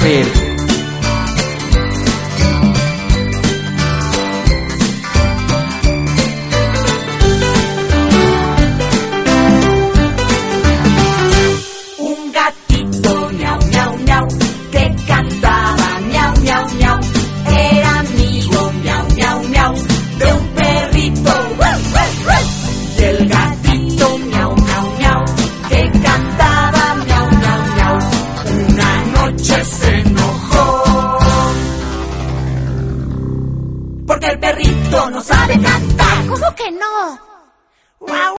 saber. Un gatito miau, miau, miau, que cantaba miau, miau, miau. Era amigo miau, miau, miau, de un perrito. Y el gatito miau, miau, miau, que cantaba miau, miau, miau. Una noche se enojó porque el perrito no sabe cantar. ¿Cómo que no?